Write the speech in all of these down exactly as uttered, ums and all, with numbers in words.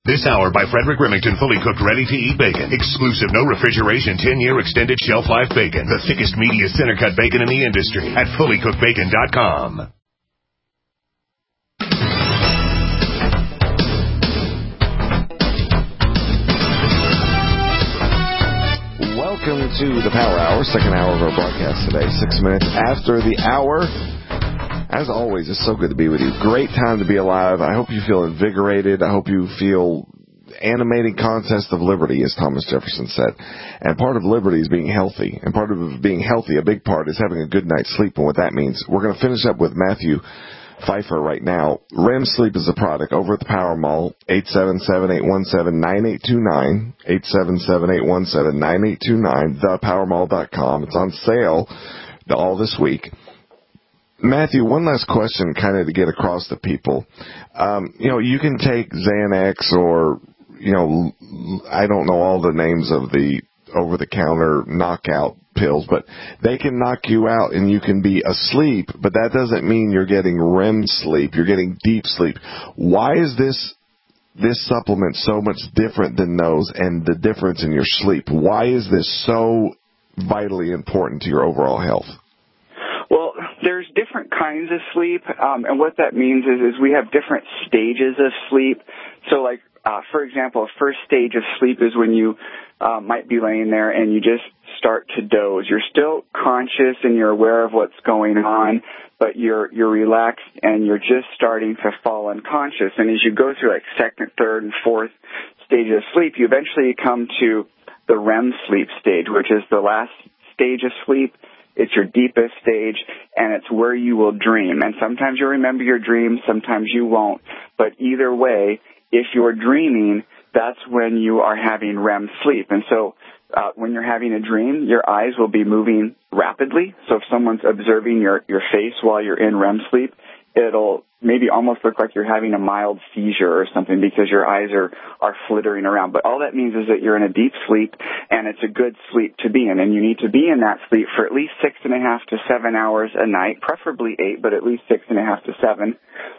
This hour by Frederick Remington, fully cooked, ready-to-eat bacon. Exclusive, no refrigeration, ten-year extended shelf life bacon. The thickest, meatiest, center-cut bacon in the industry at fully cooked bacon dot com. Welcome to the Power Hour, second hour of our broadcast today, six minutes after the hour. As always, it's so good to be with you. Great time to be alive. I hope you feel invigorated. I hope you feel animating contest of liberty, as Thomas Jefferson said. And part of liberty is being healthy. And part of being healthy, a big part, is having a good night's sleep. And what that means, we're going to finish up with Matthew Pfeiffer right now. R E M Sleep is a product over at the Power Mall, eight seven seven, eight one seven, nine eight two nine, eight seven seven, eight one seven, nine eight two nine, the power mall dot com. It's on sale all this week. Matthew, one last question kind of to get across to people. Um, you know, you can take Xanax or, you know, I don't know all the names of the over-the-counter knockout pills, but they can knock you out and you can be asleep, but that doesn't mean you're getting R E M sleep. You're getting deep sleep. Why is this this supplement so much different than those and the difference in your sleep? Why is this so vitally important to your overall health? Well, there's different kinds of sleep, um, and what that means is, is we have different stages of sleep. So, like, uh, for example, a first stage of sleep is when you uh, might be laying there and you just start to doze. You're still conscious and you're aware of what's going on, but you're you're relaxed and you're just starting to fall unconscious. And as you go through, like, second, third, and fourth stage of sleep, you eventually come to the R E M sleep stage, which is the last stage of sleep. It's your deepest stage, and it's where you will dream. And sometimes you'll remember your dreams, sometimes you won't. But either way, if you're dreaming, that's when you are having R E M sleep. And so uh, when you're having a dream, your eyes will be moving rapidly. So if someone's observing your, your face while you're in R E M sleep, it'll maybe almost look like you're having a mild seizure or something because your eyes are, are flittering around. But all that means is that you're in a deep sleep, and it's a good sleep to be in. And you need to be in that sleep for at least six and a half to seven hours a night, preferably eight, but at least six and a half to seven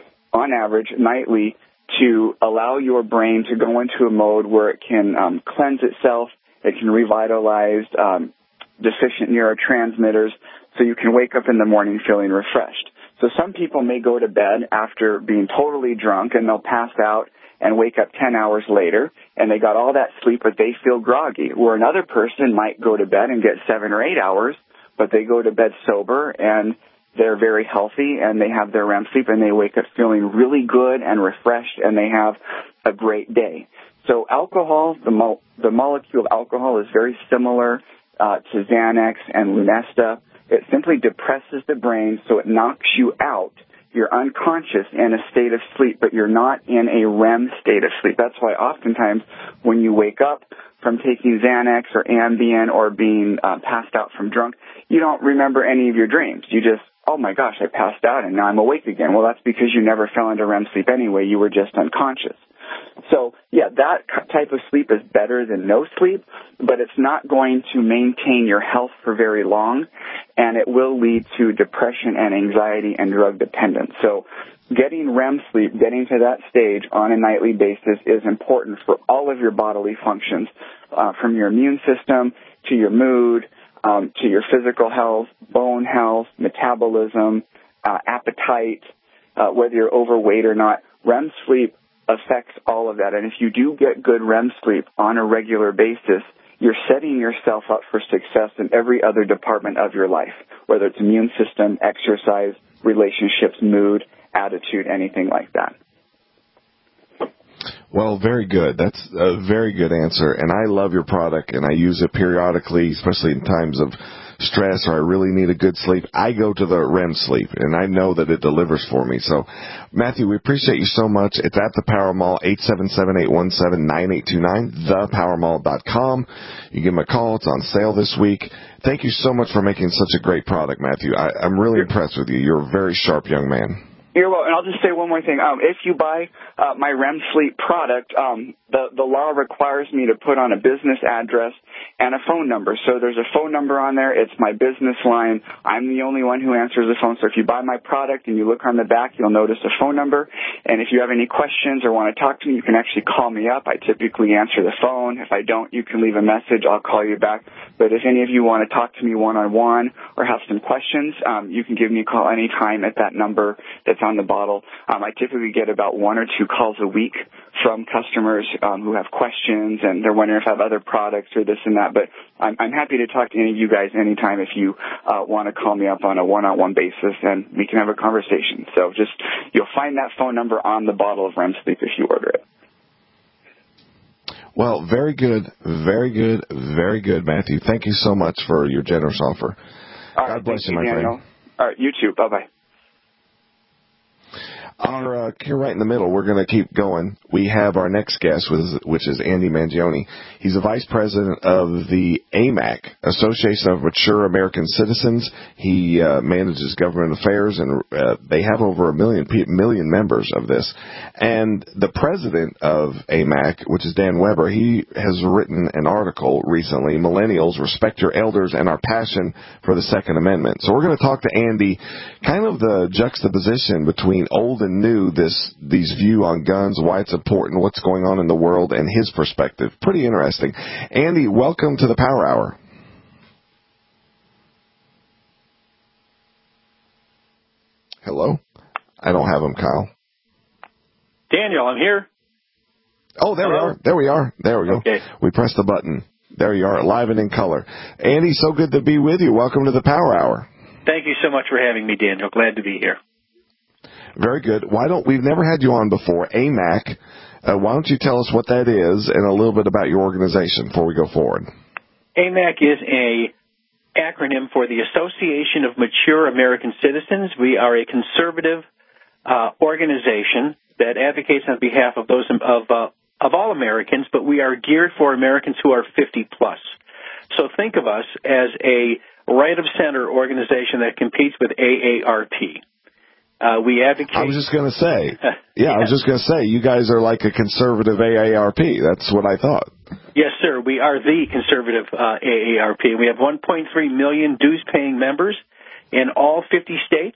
on average nightly, to allow your brain to go into a mode where it can um, cleanse itself, it can revitalize um, deficient neurotransmitters, so you can wake up in the morning feeling refreshed. So some people may go to bed after being totally drunk, and they'll pass out and wake up ten hours later, and they got all that sleep, but they feel groggy. Or another person might go to bed and get seven or eight hours, but they go to bed sober, and they're very healthy, and they have their R E M sleep, and they wake up feeling really good and refreshed, and they have a great day. So alcohol, the, mo- the molecule of alcohol is very similar uh, to Xanax and Lunesta. It simply depresses the brain, so it knocks you out. You're unconscious in a state of sleep, but you're not in a R E M state of sleep. That's why oftentimes when you wake up from taking Xanax or Ambien or being uh, passed out from drunk, you don't remember any of your dreams. You just, oh my gosh, I passed out and now I'm awake again. Well, that's because you never fell into R E M sleep anyway. You were just unconscious. So, yeah, that type of sleep is better than no sleep, but it's not going to maintain your health for very long, and it will lead to depression and anxiety and drug dependence. So getting R E M sleep, getting to that stage on a nightly basis is important for all of your bodily functions, uh, from your immune system to your mood, um, to your physical health, bone health, metabolism, uh, appetite, uh, whether you're overweight or not. R E M sleep affects all of that. And if you do get good R E M sleep on a regular basis, you're setting yourself up for success in every other department of your life, whether it's immune system, exercise, relationships, mood, attitude, anything like that. Well, very good. That's a very good answer. And I love your product, and I use it periodically, especially in times of stress or I really need a good sleep. I go to the R E M sleep, and I know that it delivers for me. So, Matthew, we appreciate you so much. It's at the Power Mall, eight seven seven, eight one seven, nine eight two nine, the power mall dot com. You give them a call. It's on sale this week. Thank you so much for making such a great product, Matthew. I, I'm really impressed with you. You're a very sharp young man. You're welcome. And I'll just say one more thing. Um, if you buy uh, my REM sleep product, um, the, the law requires me to put on a business address and a phone number. So there's a phone number on there. It's my business line. I'm the only one who answers the phone. So if you buy my product and you look on the back, you'll notice a phone number. And if you have any questions or want to talk to me, you can actually call me up. I typically answer the phone. If I don't, you can leave a message. I'll call you back. But if any of you want to talk to me one-on-one or have some questions, um, you can give me a call anytime at that number that's on the bottle. Um, I typically get about one or two calls a week from customers um, who have questions, and they're wondering if I have other products or this and that. But I'm, I'm happy to talk to any of you guys anytime if you uh, want to call me up on a one-on-one basis, and we can have a conversation. So just you'll find that phone number on the bottle of REM Sleep if you order it. Well, very good, very good, very good, Matthew. Thank you so much for your generous offer. All God right, bless you, you, my Daniel. friend. All right, you too. Bye-bye. Our, uh, here right in the middle, we're going to keep going. We have our next guest, which is, which is Andy Mangione. He's the vice president of the A M A C, Association of Mature American Citizens. He uh, manages government affairs, and uh, they have over a million million members of this. And the president of A M A C, which is Dan Weber, he has written an article recently, Millennials, Respect Your Elders and Our Passion for the Second Amendment. So we're going to talk to Andy, kind of the juxtaposition between old and new, this these view on guns, why it's important, what's going on in the world, and his perspective. Pretty interesting. Andy, welcome to the Power Hour. Hello? I don't have him, Kyle. Daniel, I'm here. Oh, there Hello? we are. There we are. There we go. Okay. We pressed the button. There you are, live and in color. Andy, so good to be with you. Welcome to the Power Hour. Thank you so much for having me, Daniel. Glad to be here. Very good. Why don't we've never had you on before? A M A C. Uh, why don't you tell us what that is and a little bit about your organization before we go forward? A M A C is a acronym for the Association of Mature American Citizens. We are a conservative uh, organization that advocates on behalf of those of uh, of all Americans, but we are geared for Americans who are fifty plus. So think of us as a right of center organization that competes with A A R P. Uh, we advocate. I was just going to say, yeah, yeah, I was just going to say, you guys are like a conservative A A R P. That's what I thought. Yes, sir. We are the conservative uh, A A R P. We have one point three million dues-paying members in all fifty states.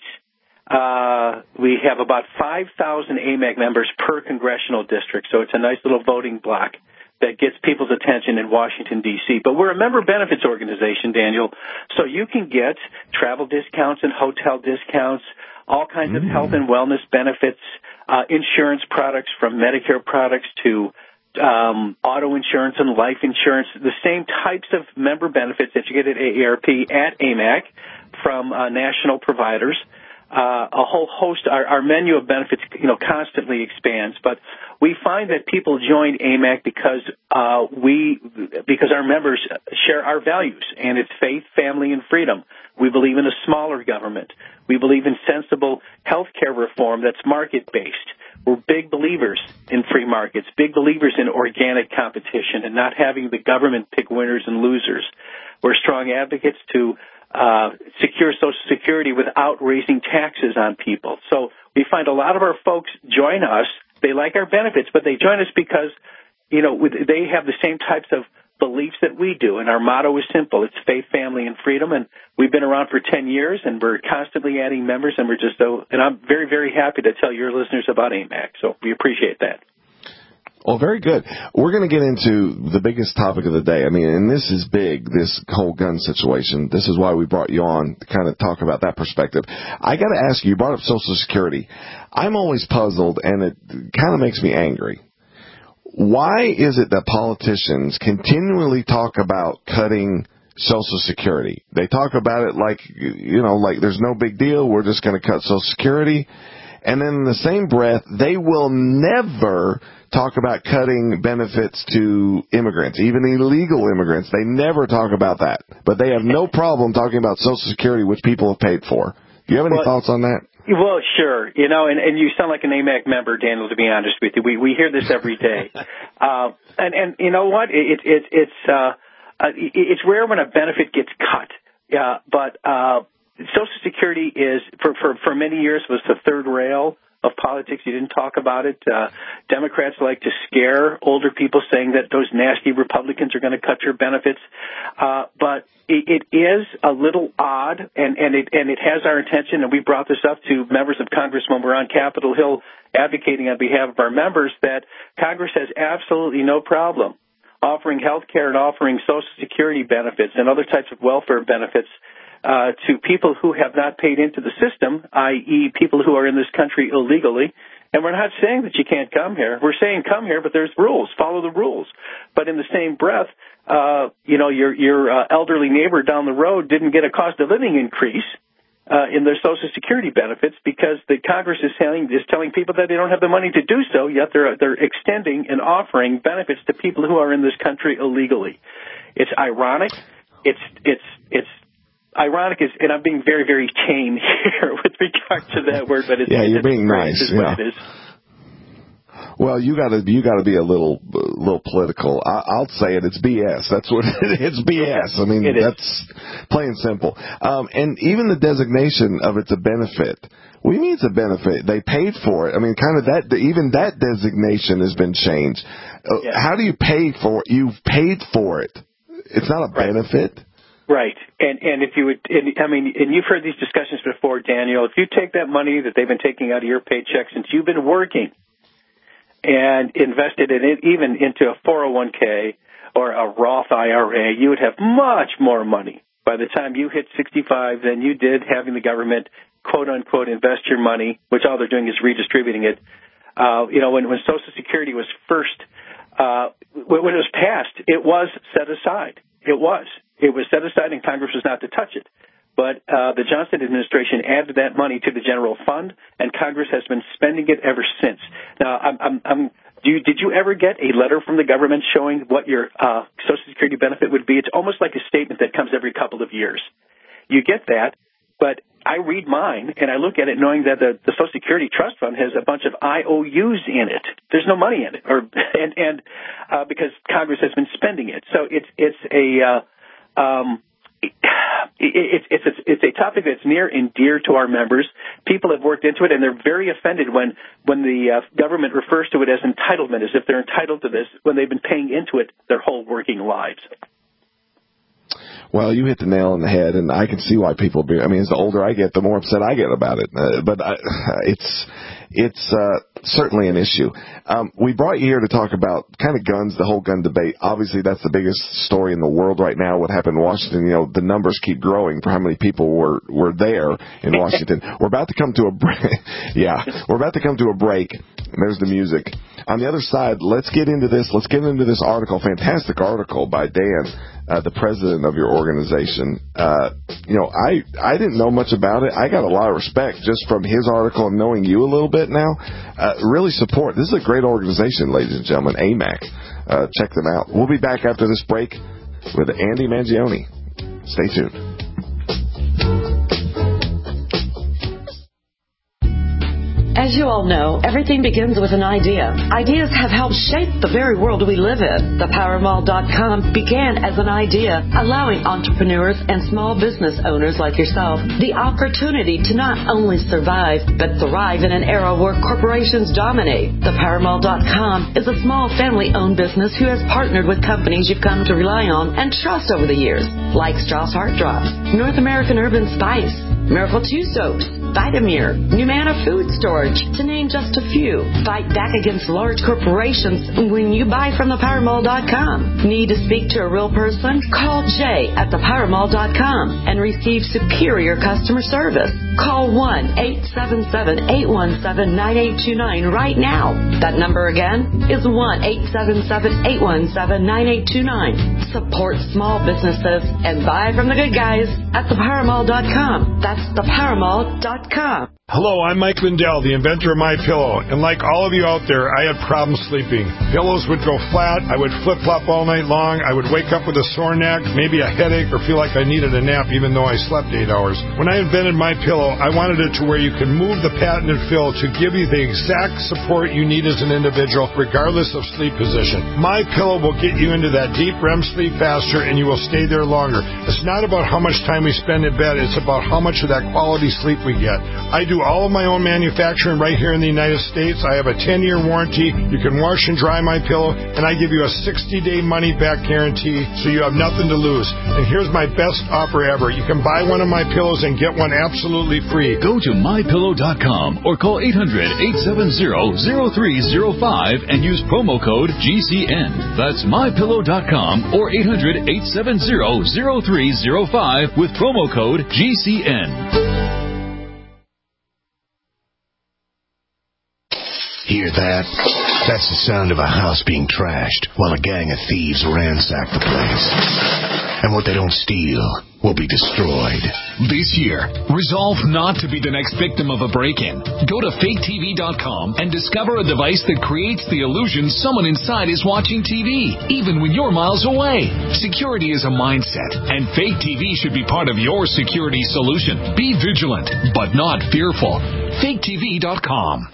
Uh, we have about five thousand A M A C members per congressional district, so it's a nice little voting block that gets people's attention in Washington, D C But we're a member benefits organization, Daniel, so you can get travel discounts and hotel discounts, all kinds mm. of health and wellness benefits, uh, insurance products from Medicare products to um, auto insurance and life insurance, the same types of member benefits that you get at A A R P at A M A C from uh, national providers. Uh, a whole host, our, our menu of benefits, you know, constantly expands, but we find that people join A M A C because uh, we, because our members share our values, and it's faith, family, and freedom. We believe in a smaller government. We believe in sensible health care reform that's market-based. We're big believers in free markets, big believers in organic competition and not having the government pick winners and losers. We're strong advocates to Uh, secure Social Security without raising taxes on people. So we find a lot of our folks join us. They like our benefits, but they join us because, you know, they have the same types of beliefs that we do. And our motto is simple. It's faith, family, and freedom. And we've been around for ten years, and we're constantly adding members. And we're just, so, and I'm very, very happy to tell your listeners about A M A C. So we appreciate that. Well, very good. We're going to get into the biggest topic of the day. I mean, and this is big, this whole gun situation. This is why we brought you on to kind of talk about that perspective. I got to ask you, you brought up Social Security. I'm always puzzled, and it kind of makes me angry. Why is it that politicians continually talk about cutting Social Security? They talk about it like, you know, like there's no big deal. We're just going to cut Social Security. And then in the same breath, they will never talk about cutting benefits to immigrants, even illegal immigrants. They never talk about that. But they have no problem talking about Social Security, which people have paid for. Do you have any well, thoughts on that? Well, sure. You know, and, and you sound like an A M A C member, Daniel, to be honest with you. We we hear this every day. uh, and, and you know what? It, it, it's, uh, uh, it's rare when a benefit gets cut. Uh, but uh, Social Security is, for, for, for many years, was the third rail of politics. You didn't talk about it. Uh, Democrats like to scare older people, saying that those nasty Republicans are going to cut your benefits. Uh, but it, it is a little odd, and, and it and it has our attention, and we brought this up to members of Congress when we're on Capitol Hill advocating on behalf of our members, that Congress has absolutely no problem offering health care and offering Social Security benefits and other types of welfare benefits Uh, to people who have not paid into the system, that is people who are in this country illegally. And we're not saying that you can't come here. We're saying come here, but there's rules. Follow the rules. But in the same breath, uh, you know, your your uh, elderly neighbor down the road didn't get a cost of living increase uh, in their Social Security benefits because the Congress is telling is telling people that they don't have the money to do so. Yet they're they're extending and offering benefits to people who are in this country illegally. It's ironic. It's it's it's. Ironic is, and I'm being very, very tame here with regard to that word, but it's yeah, you're it's being nice. Is yeah. what it is. Well, you got to you got to be a little little political. I, I'll say it. It's B S. That's what it, it's B S. I mean, it that's is. plain and simple. Um, and even the designation of it's a benefit. What do you mean it's a benefit? They paid for it. I mean, kind of that. Even that designation has been changed. Yeah. How do you pay for it? You've paid for it. It's not a Right. benefit. Right, and and if you would, and, I mean, and you've heard these discussions before, Daniel. If you take that money that they've been taking out of your paycheck since you've been working, and invested in it, even into a four oh one k or a Roth I R A, you would have much more money by the time you hit sixty-five than you did having the government quote unquote invest your money, which all they're doing is redistributing it. Uh, you know, when when Social Security was first, uh, when it was passed, it was set aside. It was. It was set aside, and Congress was not to touch it. But uh, the Johnson administration added that money to the general fund, and Congress has been spending it ever since. Now, I'm, I'm, I'm, do you, did you ever get a letter from the government showing what your uh, Social Security benefit would be? It's almost like a statement that comes every couple of years. You get that, but I read mine, and I look at it knowing that the, the Social Security Trust Fund has a bunch of I O Us in it. There's no money in it, or and, and uh, because Congress has been spending it. So it's it's a uh, um, it, it, it's it's it's a topic that's near and dear to our members. People have worked into it, and they're very offended when when the uh, government refers to it as entitlement, as if they're entitled to this when they've been paying into it their whole working lives. Well, you hit the nail on the head, and I can see why people be. I mean, as the older I get, the more upset I get about it. Uh, but I, it's it's uh, certainly an issue. Um, we brought you here to talk about kind of guns, the whole gun debate. Obviously, that's the biggest story in the world right now. What happened in Washington? You know, the numbers keep growing for how many people were were there in Washington. We're about to come to a break. yeah, we're about to come to a break. There's the music. On the other side, let's get into this. Let's get into this article. Fantastic article by Dan, uh, the president of your organization. Uh, you know, I, I didn't know much about it. I got a lot of respect just from his article and knowing you a little bit now. Uh, really support. This is a great organization, ladies and gentlemen, A M A C. Uh, check them out. We'll be back after this break with Andy Mangione. Stay tuned. As you all know, everything begins with an idea. Ideas have helped shape the very world we live in. The Powermall dot com began as an idea, allowing entrepreneurs and small business owners like yourself the opportunity to not only survive, but thrive in an era where corporations dominate. The Powermall dot com is a small family-owned business who has partnered with companies you've come to rely on and trust over the years, like Strauss Heart Drops, North American Urban Spice, Miracle two Soaps, Vitamir, Numana Food Storage, to name just a few. Fight back against large corporations when you buy from the Powermall dot com. Need to speak to a real person? Call Jay at the Powermall dot com and receive superior customer service. Call one eight seven seven, eight one seven, nine eight two nine right now. That number again is one eight seven seven, eight one seven, nine eight two nine. Support small businesses and buy from the good guys at the Powermall dot com. That's the Powermall dot com. Hello, I'm Mike Lindell, the inventor of MyPillow, and like all of you out there, I had problems sleeping. Pillows would go flat, I would flip-flop all night long, I would wake up with a sore neck, maybe a headache, or feel like I needed a nap even though I slept eight hours. When I invented MyPillow, I wanted it to where you could move the patented fill to give you the exact support you need as an individual, regardless of sleep position. MyPillow will get you into that deep R E M sleep faster, and you will stay there longer. It's not about how much time we spend in bed, it's about how much of that quality sleep we get. I do all of my own manufacturing right here in the United States. I have a ten-year warranty. You can wash and dry my pillow, and I give you a sixty-day money-back guarantee, so you have nothing to lose. And here's my best offer ever. You can buy one of my pillows and get one absolutely free. Go to my pillow dot com or call eight hundred, eight seven zero, zero three zero five and use promo code G C N. That's my pillow dot com or eight hundred, eight seven zero, zero three zero five with promo code G C N. Hear that? That's the sound of a house being trashed while a gang of thieves ransack the place. And what they don't steal will be destroyed. This year, resolve not to be the next victim of a break-in. Go to fake T V dot com and discover a device that creates the illusion someone inside is watching T V, even when you're miles away. Security is a mindset, and Fake T V should be part of your security solution. Be vigilant, but not fearful. fake T V dot com.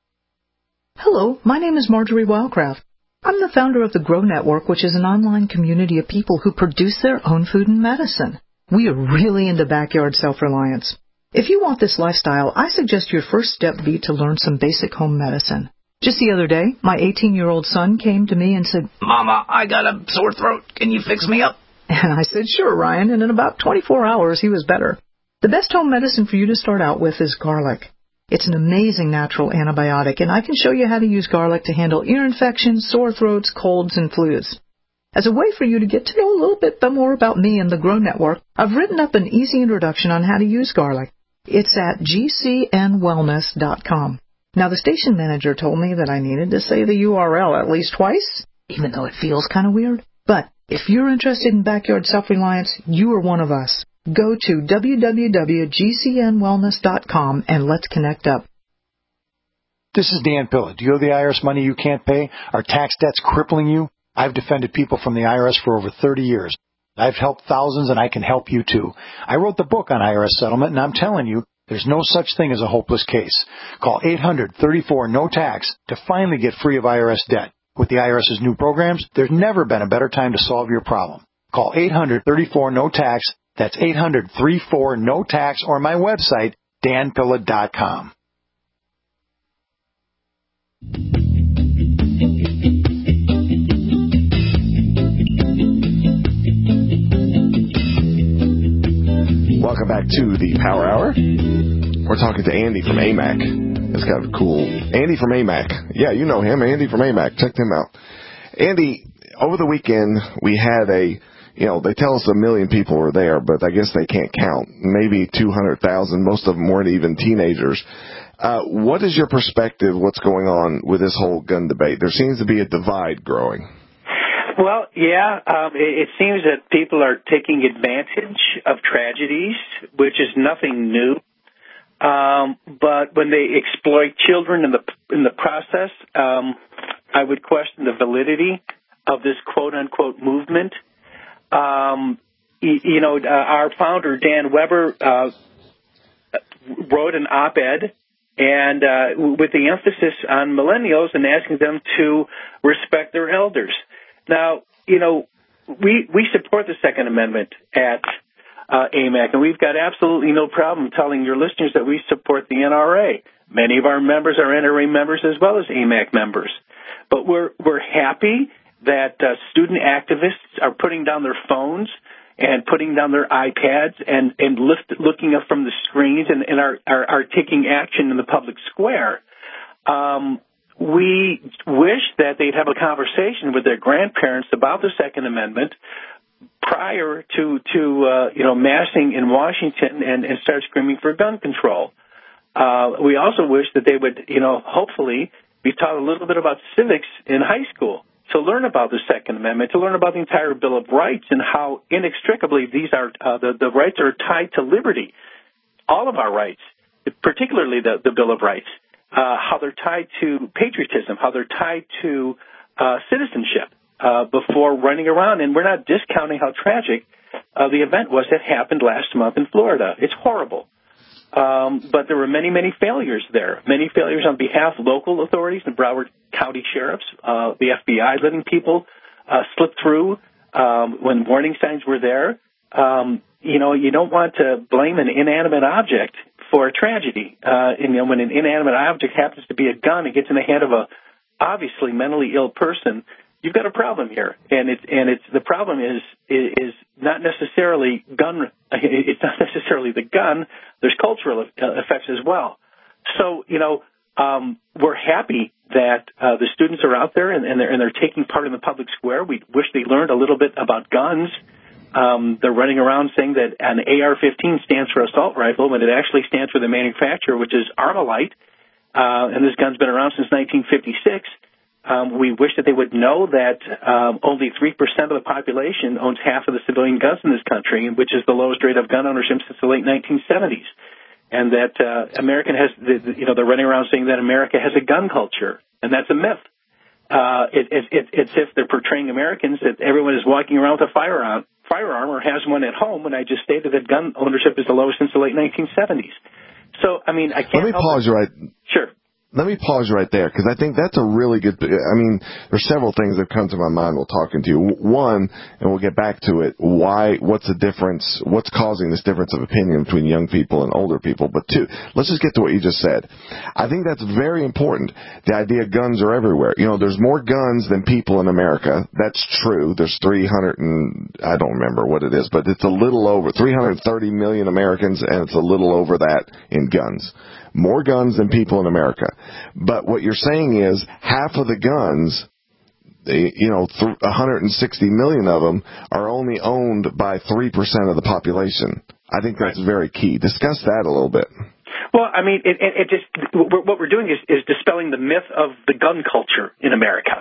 Hello, my name is Marjorie Wildcraft. I'm the founder of the Grow Network, which is an online community of people who produce their own food and medicine. We are really into backyard self-reliance. If you want this lifestyle, I suggest your first step be to learn some basic home medicine. Just the other day, my eighteen-year-old son came to me and said, "Mama, I got a sore throat. Can you fix me up?" And I said, "Sure, Ryan," and in about twenty-four hours, he was better. The best home medicine for you to start out with is garlic. It's an amazing natural antibiotic, and I can show you how to use garlic to handle ear infections, sore throats, colds, and flus. As a way for you to get to know a little bit more about me and the Grow Network, I've written up an easy introduction on how to use garlic. It's at G C N wellness dot com. Now, the station manager told me that I needed to say the U R L at least twice, even though it feels kind of weird. But if you're interested in backyard self-reliance, you are one of us. Go to w w w dot G C N wellness dot com and let's connect up. This is Dan Pilla. Do you owe the I R S money you can't pay? Are tax debts crippling you? I've defended people from the I R S for over thirty years. I've helped thousands, and I can help you too. I wrote the book on I R S settlement, and I'm telling you, there's no such thing as a hopeless case. Call eight hundred, thirty-four, no tax to finally get free of I R S debt. With the IRS's new programs, there's never been a better time to solve your problem. Call eight hundred, thirty-four, no tax. That's eight hundred, thirty-four, no tax, or my website, dan pilla dot com. Welcome back to the Power Hour. We're talking to Andy from A M A C. It's kind of cool. Andy from A M A C. Yeah, you know him, Andy from A M A C. Check him out. Andy, over the weekend, we had a You know, they tell us a million people were there, but I guess they can't count. Maybe two hundred thousand. Most of them weren't even teenagers. Uh, what is your perspective, what's going on with this whole gun debate? There seems to be a divide growing. Well, yeah, um, it, it seems that people are taking advantage of tragedies, which is nothing new. Um, but when they exploit children in the in the process, um, I would question the validity of this quote-unquote movement. Um, you, you know, uh, our founder, Dan Weber, uh, wrote an op-ed and uh, with the emphasis on millennials and asking them to respect their elders. Now, you know, we we support the Second Amendment at uh, A M A C, and we've got absolutely no problem telling your listeners that we support the N R A. Many of our members are N R A members as well as A M A C members. But we're we're happy that uh, student activists are putting down their phones and putting down their iPads and, and lift, looking up from the screens and, and are, are, are taking action in the public square. Um, we wish that they'd have a conversation with their grandparents about the Second Amendment prior to, to uh, you know, massing in Washington and, and start screaming for gun control. Uh, we also wish that they would, you know, hopefully be taught a little bit about civics in high school, to learn about the Second Amendment, to learn about the entire Bill of Rights and how inextricably these are uh, the, the rights are tied to liberty. All of our rights particularly the, the Bill of Rights, uh, how they're tied to patriotism, how they're tied to uh, citizenship uh, before running around. And we're not discounting how tragic uh, the event was that happened last month in Florida. It's horrible. Um, but there were many, many failures there, many failures on behalf of local authorities and Broward County sheriffs, uh, the F B I letting people uh, slip through um, when warning signs were there. Um, you know, you don't want to blame an inanimate object for a tragedy. Uh, and, you know, when an inanimate object happens to be a gun, it gets in the hand of a obviously mentally ill person. You've got a problem here, and it's and it's the problem is is not necessarily gun. It's not necessarily the gun. There's cultural effects as well. So you know, um, we're happy that uh, the students are out there and, and they're and they're taking part in the public square. We wish they learned a little bit about guns. Um, they're running around saying that an A R fifteen stands for assault rifle when it actually stands for the manufacturer, which is Armalite. Uh, and this gun's been around since nineteen fifty-six. Um, we wish that they would know that um, only three percent of the population owns half of the civilian guns in this country, which is the lowest rate of gun ownership since the late nineteen seventies. And that uh, American has, you know, they're running around saying that America has a gun culture, and that's a myth. Uh, it, it, it, it's if they're portraying Americans that everyone is walking around with a firearm, firearm or has one at home, when I just stated that gun ownership is the lowest since the late nineteen seventies. So, I mean, I can't. Let me pause you right. Sure. Let me pause right there, because I think that's a really good, I mean, there's several things that come to my mind while talking to you. One, and we'll get back to it, why, what's the difference, what's causing this difference of opinion between young people and older people? But two, let's just get to what you just said. I think that's very important, the idea guns are everywhere. You know, there's more guns than people in America. That's true. There's three hundred and, I don't remember what it is, but it's a little over, three hundred thirty million Americans, and it's a little over that in guns. More guns than people in America. But what you're saying is half of the guns, you know, one hundred sixty million of them are only owned by three percent of the population. I think that's very key. Discuss that a little bit. Well, I mean, it, it, it just what we're doing is, is dispelling the myth of the gun culture in America.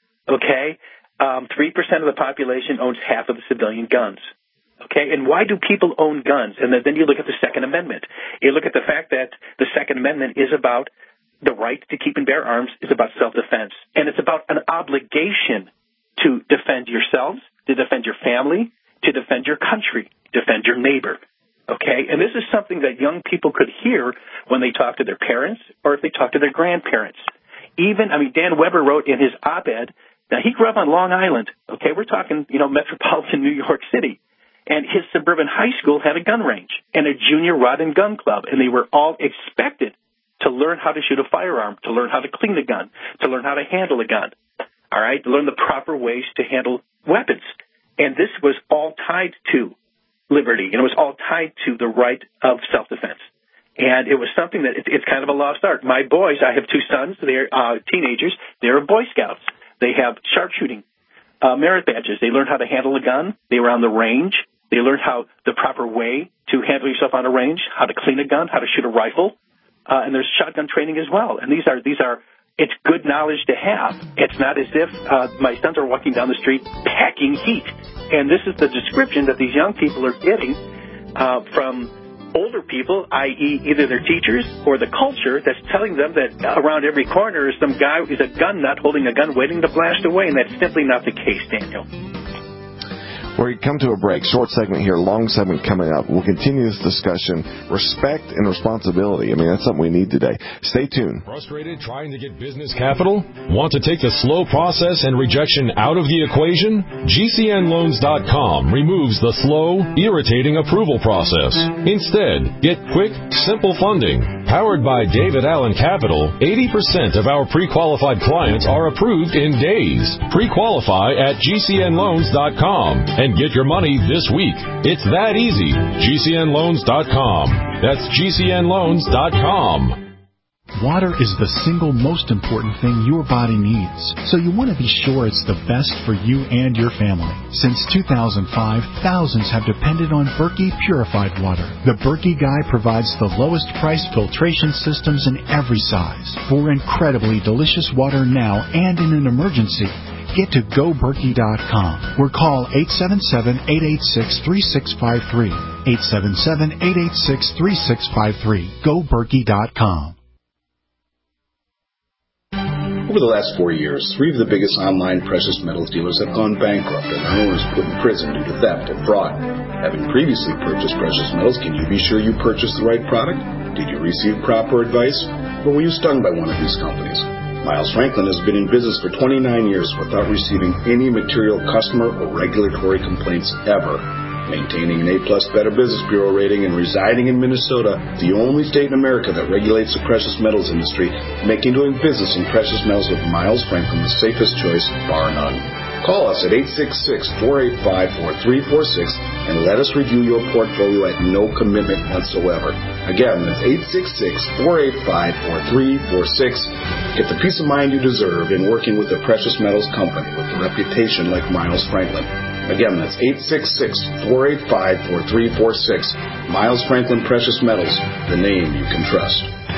Okay? Um, three percent of the population owns half of the civilian guns. Okay, and why do people own guns? And then you look at the Second Amendment. You look at the fact that the Second Amendment is about the right to keep and bear arms, is about self-defense. And it's about an obligation to defend yourselves, to defend your family, to defend your country, defend your neighbor. Okay, and this is something that young people could hear when they talk to their parents or if they talk to their grandparents. Even, I mean, Dan Weber wrote in his op-ed, now he grew up on Long Island. Okay, we're talking, you know, metropolitan New York City. And his suburban high school had a gun range and a junior rod and gun club, and they were all expected to learn how to shoot a firearm, to learn how to clean a gun, to learn how to handle a gun, all right, to learn the proper ways to handle weapons. And this was all tied to liberty, and it was all tied to the right of self-defense. And it was something that it, it's kind of a lost art. My boys, I have two sons, they're uh, teenagers, they're Boy Scouts. They have sharpshooting uh, merit badges. They learned how to handle a gun. They were on the range. They learned how the proper way to handle yourself on a range, how to clean a gun, how to shoot a rifle, uh, and there's shotgun training as well. And these are these are it's good knowledge to have. It's not as if uh, my sons are walking down the street packing heat. And this is the description that these young people are getting uh, from older people, that is, either their teachers or the culture that's telling them that around every corner is some guy with a gun nut holding a gun waiting to blast away, and that's simply not the case, Daniel. We come to a break. Short segment here, long segment coming up. We'll continue this discussion. Respect and responsibility. I mean, that's something we need today. Stay tuned. Frustrated trying to get business capital? Want to take the slow process and rejection out of the equation? G C N loans dot com removes the slow, irritating approval process. Instead, get quick, simple funding. Powered by David Allen Capital, eighty percent of our pre-qualified clients are approved in days. Pre-qualify at G C N loans dot com. And get your money this week. It's that easy. G C N loans dot com. That's G C N loans dot com. Water is the single most important thing your body needs, so you want to be sure it's the best for you and your family. Since two thousand five, thousands have depended on Berkey Purified Water. The Berkey Guy provides the lowest price filtration systems in every size for incredibly delicious water now and in an emergency. get to go berkey dot com or call eight seven seven, eight eight six, three six five three. eight seven seven, eight eight six, three six five three. go berkey dot com. Over the last four years, three of the biggest online precious metals dealers have gone bankrupt and their owners put in prison due to theft and fraud. Having previously purchased precious metals, can you be sure you purchased the right product? Did you receive proper advice? Or were you stung by one of these companies? Miles Franklin has been in business for twenty-nine years without receiving any material customer or regulatory complaints ever. Maintaining an A-plus Better Business Bureau rating and residing in Minnesota, the only state in America that regulates the precious metals industry, making doing business in precious metals with Miles Franklin the safest choice, bar none. Call us at eight six six, four eight five, four three four six and let us review your portfolio at no commitment whatsoever. Again, that's eight six six, four eight five, four three four six. Get the peace of mind you deserve in working with a precious metals company with a reputation like Miles Franklin. Again, that's eight six six, four eight five, four three four six. Miles Franklin Precious Metals, the name you can trust.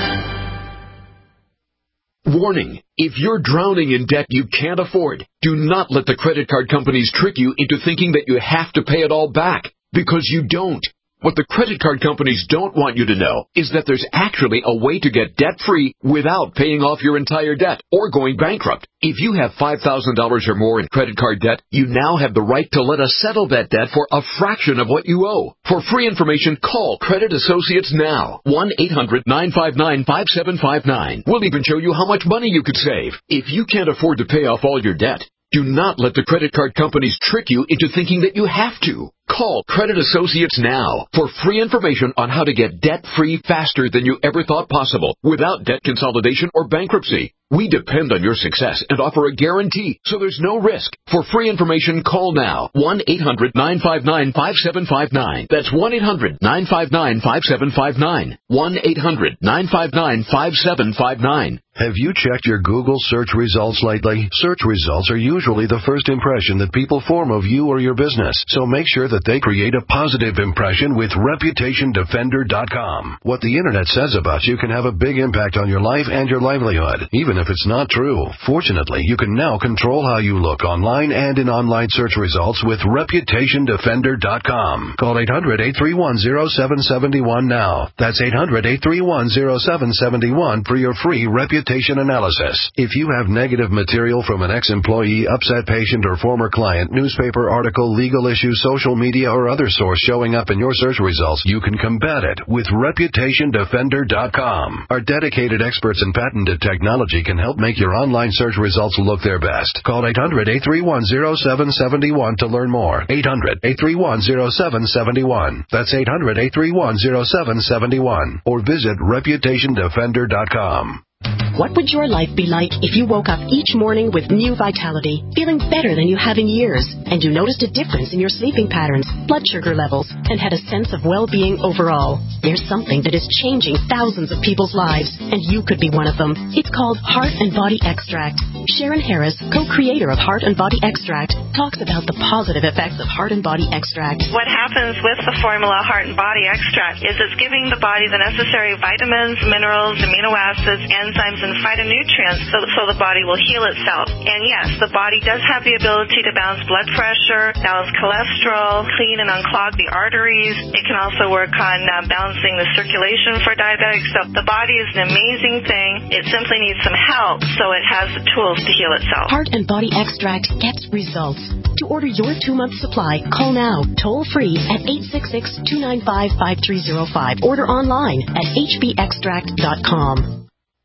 Warning, if you're drowning in debt you can't afford, do not let the credit card companies trick you into thinking that you have to pay it all back, because you don't. What the credit card companies don't want you to know is that there's actually a way to get debt-free without paying off your entire debt or going bankrupt. If you have five thousand dollars or more in credit card debt, you now have the right to let us settle that debt for a fraction of what you owe. For free information, call Credit Associates now. one eight hundred, nine five nine, five seven five nine. We'll even show you how much money you could save. If you can't afford to pay off all your debt, do not let the credit card companies trick you into thinking that you have to. Call Credit Associates now for free information on how to get debt-free faster than you ever thought possible without debt consolidation or bankruptcy. We depend on your success and offer a guarantee, so there's no risk. For free information, call now. one eight hundred, nine five nine, five seven five nine. That's one eight hundred, nine five nine, five seven five nine. one eight hundred, nine five nine, five seven five nine. Have you checked your Google search results lately? Search results are usually the first impression that people form of you or your business, so make sure that they create a positive impression with reputation defender dot com. What the internet says about you can have a big impact on your life and your livelihood, even if it's not true. Fortunately, you can now control how you look online and in online search results with reputation defender dot com. Call eight hundred, eight three one, zero seven seven one now. That's eight hundred, eight three one, zero seven seven one for your free reputation analysis. If you have negative material from an ex-employee, upset patient, or former client, newspaper article, legal issue, social media, or other source showing up in your search results, you can combat it with reputation defender dot com. Our dedicated experts in patented technology can help make your online search results look their best. Call eight hundred, eight three one, zero seven seven one to learn more. eight hundred, eight three one, zero seven seven one. That's eight hundred, eight three one, zero seven seven one. Or visit reputation defender dot com. What would your life be like if you woke up each morning with new vitality, feeling better than you have in years, and you noticed a difference in your sleeping patterns, blood sugar levels, and had a sense of well-being overall? There's something that is changing thousands of people's lives, and you could be one of them. It's called Heart and Body Extract. Sharon Harris, co-creator of Heart and Body Extract, talks about the positive effects of Heart and Body Extract. What happens with the formula Heart and Body Extract is it's giving the body the necessary vitamins, minerals, amino acids, enzymes, and phytonutrients so, so the body will heal itself. And yes, the body does have the ability to balance blood pressure, balance cholesterol, clean and unclog the arteries. It can also work on uh, balancing the circulation for diabetics. So the body is an amazing thing. It simply needs some help, so it has the tools to heal itself. Heart and Body Extract gets results. To order your two-month supply, call now, toll-free at eight six six, two nine five, five three zero five. Order online at h b extract dot com.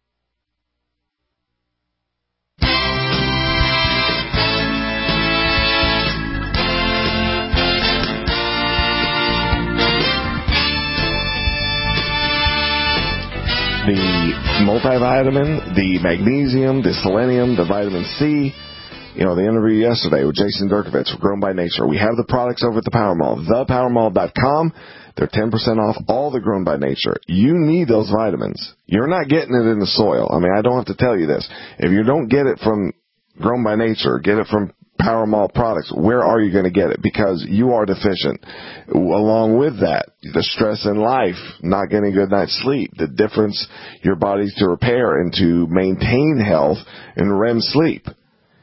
The multivitamin, the magnesium, the selenium, the vitamin C. You know, the interview yesterday with Jason Durkovitz, Grown by Nature. We have the products over at the Power Mall, the power mall dot com. They're ten percent off all the Grown by Nature. You need those vitamins. You're not getting it in the soil. I mean, I don't have to tell you this. If you don't get it from Grown by Nature, get it from Power Mall products, where are you going to get it? Because you are deficient. Along with that, the stress in life, not getting a good night's sleep, the difference your body's to repair and to maintain health in R E M sleep.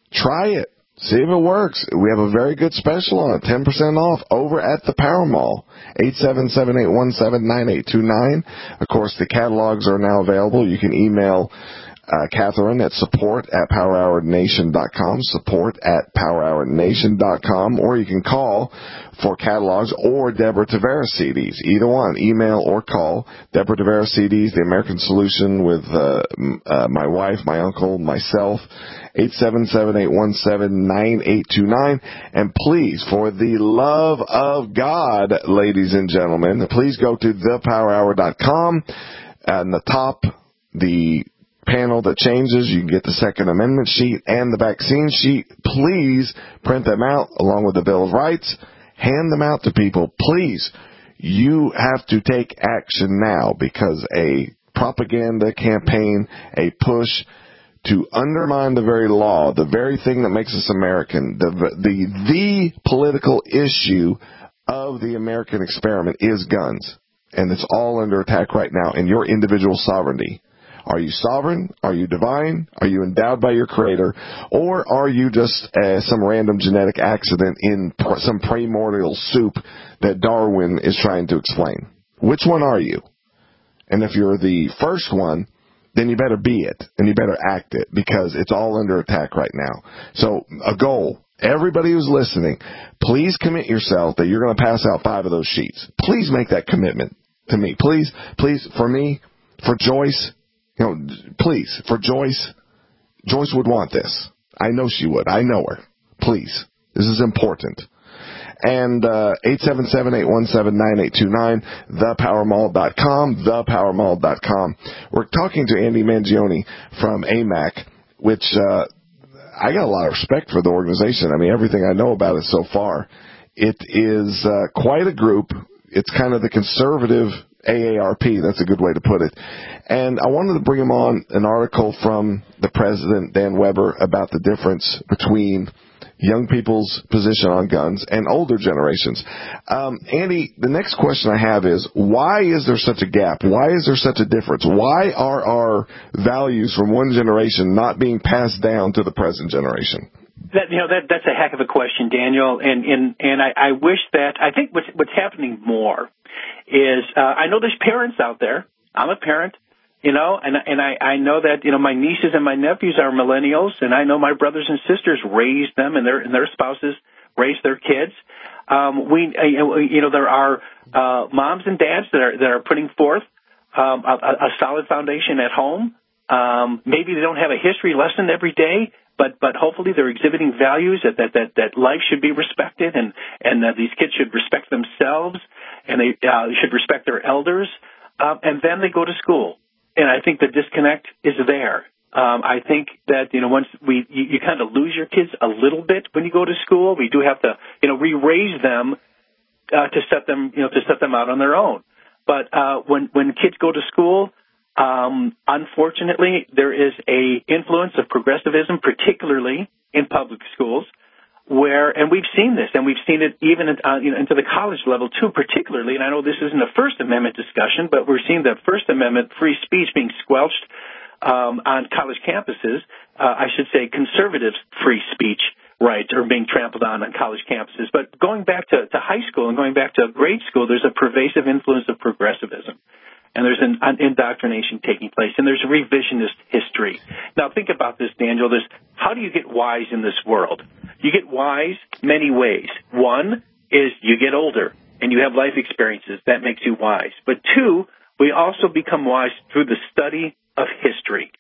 Try it. See if it works. We have a very good special on it, ten percent off over at the Power Mall, eight seven seven, eight one seven, nine eight two nine. Of course, the catalogs are now available. You can email uh, Catherine at support at power hour nation dot com, support at power hour nation dot com, or you can call for catalogs or Deborah Tavera C Ds. Either one, email or call. Deborah Tavera C Ds, The American Solution with uh, uh, my wife, my uncle, myself, eight seven seven, eight one seven, nine eight two nine. And please, for the love of God, ladies and gentlemen, please go to the power hour dot com. On the top, the panel that changes, you can get the Second Amendment sheet and the vaccine sheet. Please print them out along with the Bill of Rights. Hand them out to people. Please, you have to take action now, because a propaganda campaign, a push to undermine the very law, the very thing that makes us American, the the the political issue of the American experiment is guns. And it's all under attack right now in your individual sovereignty. Are you sovereign? Are you divine? Are you endowed by your Creator? Or are you just uh, some random genetic accident in pr- some primordial soup that Darwin is trying to explain? Which one are you? And if you're the first one, then you better be it, and you better act it, because it's all under attack right now. So a goal. Everybody who's listening, please commit yourself that you're going to pass out five of those sheets. Please make that commitment to me. Please, please, for me, for Joyce, you know, please, for Joyce, Joyce would want this. I know she would. I know her. Please. This is important. And uh, eight seven seven, eight one seven, nine eight two nine, the power mall dot com, the power mall dot com. We're talking to Andy Mangione from A M A C, which uh, I got a lot of respect for the organization. I mean, everything I know about it so far. It is uh, quite a group. It's kind of the conservative A A R P. That's a good way to put it. And I wanted to bring him on an article from the president, Dan Weber, about the difference between young people's position on guns and older generations. Um, Andy, the next question I have is, why is there such a gap? Why is there such a difference? Why are our values from one generation not being passed down to the present generation? That, you know, that that's a heck of a question, Daniel, and and and I, I wish that I think what's what's happening more is uh, I know there's parents out there. I'm a parent, you know, and and I, I know that, you know, my nieces and my nephews are millennials, and I know my brothers and sisters raised them, and their and their spouses raised their kids. Um, we, uh, you know, there are uh, moms and dads that are that are putting forth um, a, a solid foundation at home. Um, maybe they don't have a history lesson every day, but but hopefully they're exhibiting values that that that, that life should be respected, and and that these kids should respect themselves, and they uh, should respect their elders, um, and then they go to school. And I think the disconnect is there. Um, I think that, you know, once we you, you kind of lose your kids a little bit when you go to school. We do have to, you know, re-raise them uh, to set them, you know, to set them out on their own. But uh, when when kids go to school, Um, unfortunately, there is a influence of progressivism, particularly in public schools, where, and we've seen this, and we've seen it even at, uh, you know, into the college level too, particularly. And I know this isn't a First Amendment discussion, but we're seeing that First Amendment free speech being squelched um, on college campuses. Uh, I should say, conservative free speech rights are being trampled on on college campuses. But going back to, to high school and going back to grade school, there's a pervasive influence of progressivism. And there's an, an indoctrination taking place, and there's a revisionist history. Now, think about this, Daniel. This, how do you get wise in this world? You get wise many ways. One is you get older, and you have life experiences. That makes you wise. But two, we also become wise through the study of history.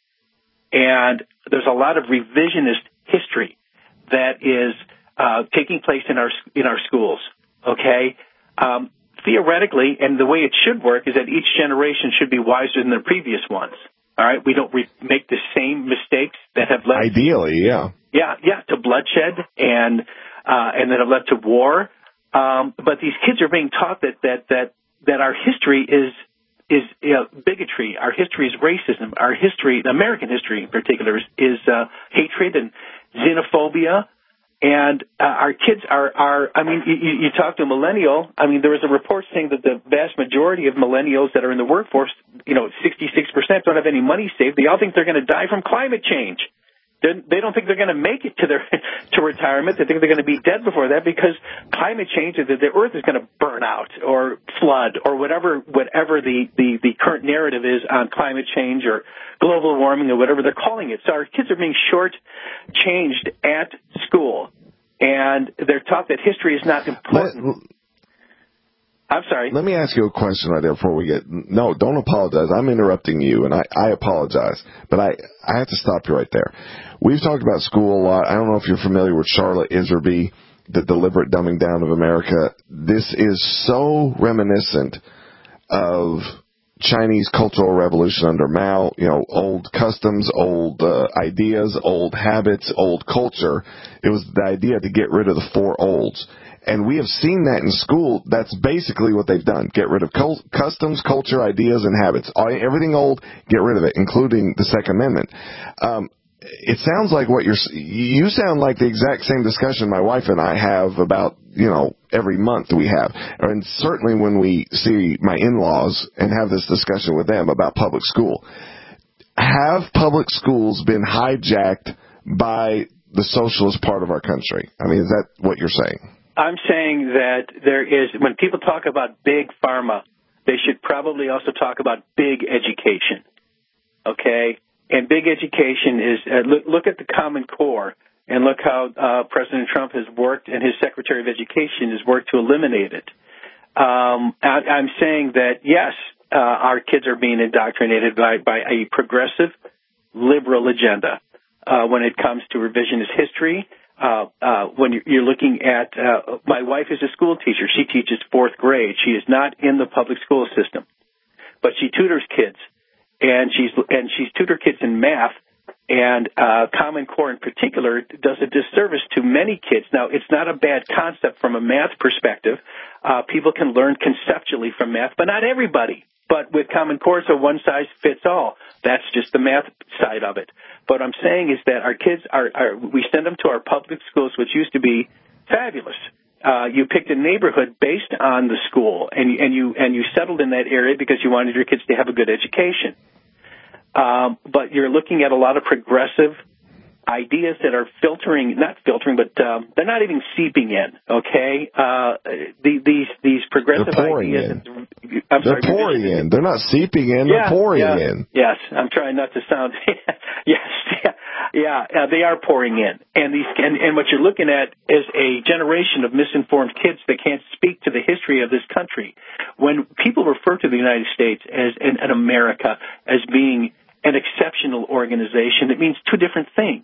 And there's a lot of revisionist history that is uh, taking place in our in our schools, okay? Um Theoretically, and the way it should work is that each generation should be wiser than the previous ones. All right, we don't re- make the same mistakes that have led. Ideally, yeah, yeah, yeah, to bloodshed and uh, and that have led to war. Um, but these kids are being taught that that that that our history is is you know, bigotry. Our history is racism. Our history, American history in particular, is, is uh, hatred and xenophobia. And uh, our kids are, are I mean, you, you talk to a millennial. I mean, there was a report saying that the vast majority of millennials that are in the workforce, you know, sixty-six percent don't have any money saved. They all think they're going to die from climate change. They're, they don't think they're going to make it to their to retirement. They think they're going to be dead before that because climate change, that the Earth is going to burn out or flood or whatever whatever the, the, the current narrative is on climate change or global warming or whatever they're calling it. So our kids are being short-changed at school, and they're taught that history is not important. Let, I'm sorry. Let me ask you a question right there before we get... No, don't apologize. I'm interrupting you, and I, I apologize. But I, I have to stop you right there. We've talked about school a lot. I don't know if you're familiar with Charlotte Iserby, The Deliberate Dumbing Down of America. This is so reminiscent of Chinese Cultural Revolution under Mao, you know, old customs, old uh, ideas, old habits, old culture. It was the idea to get rid of the four olds. And we have seen that in school. That's basically what they've done. Get rid of cult- customs, culture, ideas, and habits. All, everything old, get rid of it, including the Second Amendment. Um, it sounds like what you're, you sound like the exact same discussion my wife and I have about, you know, every month we have. And certainly when we see my in-laws and have this discussion with them about public school. Have public schools been hijacked by the socialist part of our country? I mean, is that what you're saying? I'm saying that there is, when people talk about big pharma, they should probably also talk about big education, okay? And big education is, uh, look, look at the Common Core and look how uh, President Trump has worked and his Secretary of Education has worked to eliminate it. Um, I, I'm saying that, yes, uh, our kids are being indoctrinated by, by a progressive liberal agenda uh, when it comes to revisionist history. Uh, uh, when you're looking at, uh, my wife is a school teacher. She teaches fourth grade. She is not in the public school system, but she tutors kids, and she's and she's tutor kids in math, and uh, Common Core in particular does a disservice to many kids. Now, it's not a bad concept from a math perspective. Uh, people can learn conceptually from math, but not everybody. But with Common Core, it's a one-size-fits-all. That's just the math side of it. But what I'm saying is that our kids are, are we send them to our public schools, which used to be fabulous. Uh, you picked a neighborhood based on the school, and, and you and you settled in that area because you wanted your kids to have a good education. Um, but you're looking at a lot of progressive ideas that are filtering, not filtering, but um, they're not even seeping in, okay? Uh, the, these these progressive they're pouring ideas... In. I'm they're sorry, pouring in. They're not seeping in. Yeah, they're pouring yeah, in. Yes, I'm trying not to sound... yes, yeah, yeah uh, they are pouring in. And, these, and, and what you're looking at is a generation of misinformed kids that can't speak to the history of this country. When people refer to the United States as and, and America as being an exceptional organization, it means two different things.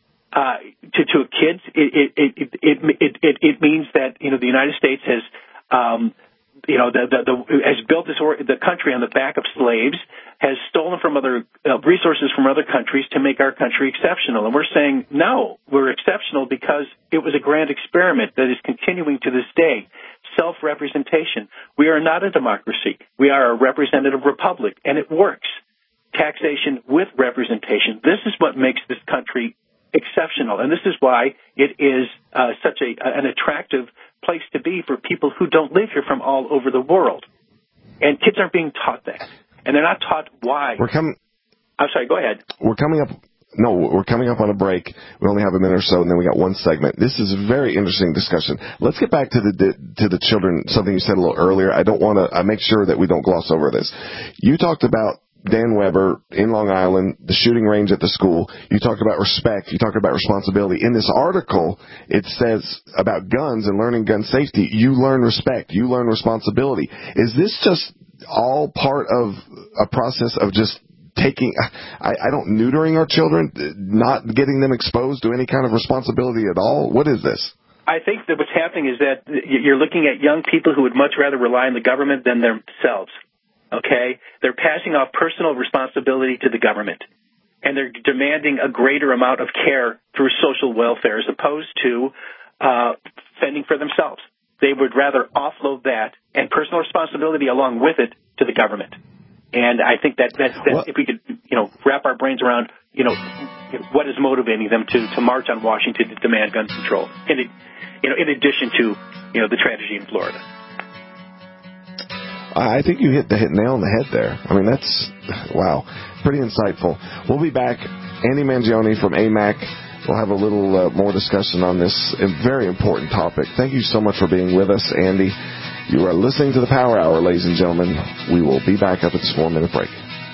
Uh, to, to kids, it, it, it, it, it, it, it means that, you know, the United States has, um, you know, the, the, the, has built this or, the country on the back of slaves, has stolen from other uh, resources from other countries to make our country exceptional. And we're saying, no, we're exceptional because it was a grand experiment that is continuing to this day. Self-representation. We are not a democracy. We are a representative republic, and it works. Taxation with representation. This is what makes this country exceptional, and this is why it is uh, such a an attractive place to be for people who don't live here from all over the world. And kids aren't being taught that, and they're not taught why. We're coming. I'm sorry. Go ahead. We're coming up. No, we're coming up on a break. We only have a minute or so, and then we got one segment. This is a very interesting discussion. Let's get back to the to the children. Something you said a little earlier. I don't want to. I make sure that we don't gloss over this. You talked about Dan Weber in Long Island, the shooting range at the school. You talk about respect. You talk about responsibility. In this article, it says about guns and learning gun safety. You learn respect. You learn responsibility. Is this just all part of a process of just taking, I, I don't, neutering our children, not getting them exposed to any kind of responsibility at all? What is this? I think that what's happening is that you're looking at young people who would much rather rely on the government than themselves. Okay? They're passing off personal responsibility to the government, and they're demanding a greater amount of care through social welfare as opposed to uh, fending for themselves. They would rather offload that and personal responsibility along with it to the government. And I think that, that, that if we could, you know, wrap our brains around, you know, what is motivating them to, to march on Washington to demand gun control, in, it, you know, in addition to, you know, the tragedy in Florida. I think you hit the hit nail on the head there. I mean, that's, wow, pretty insightful. We'll be back Andy Mangione from A M A C. We'll have a little uh, more discussion on this very important topic. Thank you so much for being with us, Andy. You are listening to the Power Hour, ladies and gentlemen. We will be back after this four-minute break.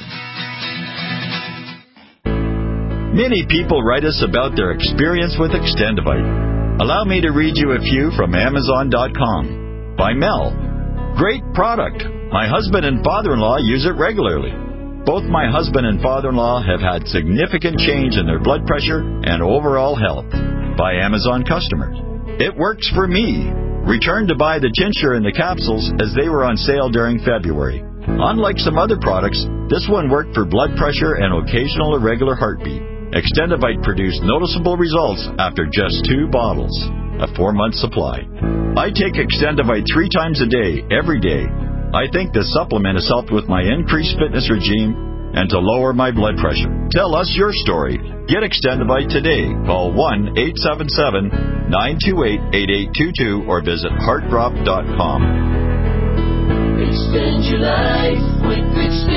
Many people write us about their experience with Extendivite. Allow me to read you a few from Amazon dot com. By Mel. Great product. My husband and father-in-law use it regularly. Both my husband and father-in-law have had significant change in their blood pressure and overall health. By Amazon customers. It works for me. Returned to buy the tincture and the capsules as they were on sale during February. Unlike some other products, this one worked for blood pressure and occasional irregular heartbeat. Extendivite produced noticeable results after just two bottles. A four-month supply. I take Extendivite three times a day, every day. I think this supplement has helped with my increased fitness regime and to lower my blood pressure. Tell us your story. Get Extendivite today. Call one eight seven seven, nine two eight, eight eight two two or visit heart drop dot com. Extend your life with